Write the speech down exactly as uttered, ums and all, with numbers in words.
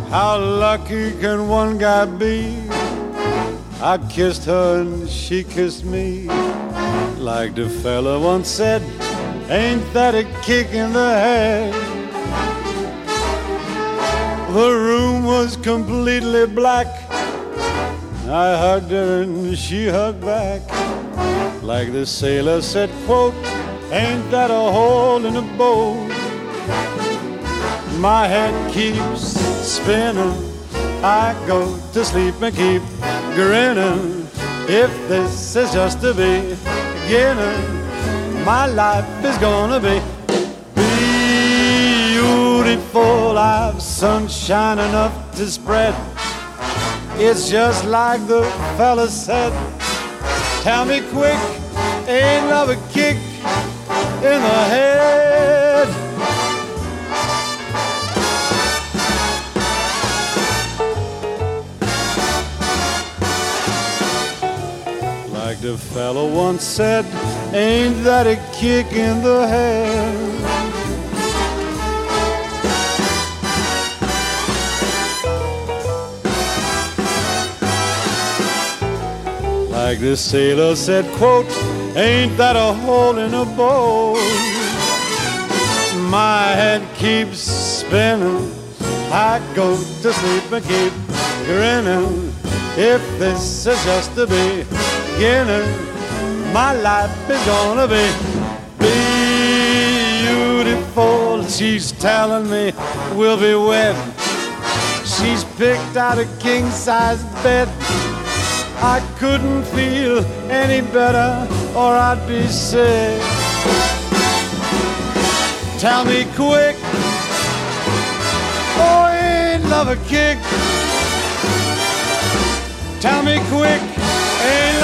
How lucky can one guy be? I kissed her and she kissed me. Like the fella once said, ain't that a kick in the head? The room was completely black. I hugged her and she hugged back. Like the sailor said, quote, ain't that a hole in the boat? My head keeps spinning. I go to sleep and keep grinning. If this is just the beginning, my life is gonna be beautiful. I've sunshine enough to spread. It's just like the fella said. Tell me quick, ain't love a kick in the head? Like the fellow once said, ain't that a kick in the head? Like the sailor said, quote, ain't that a hole in a boat? My head keeps spinning. I go to sleep and keep grinning. If this is just the beginning, my life is gonna be beautiful. She's telling me we'll be wed. She's picked out a king-size bed. I couldn't feel any better or I'd be sick. Tell me quick, oh, ain't love a kick? Tell me quick, ain't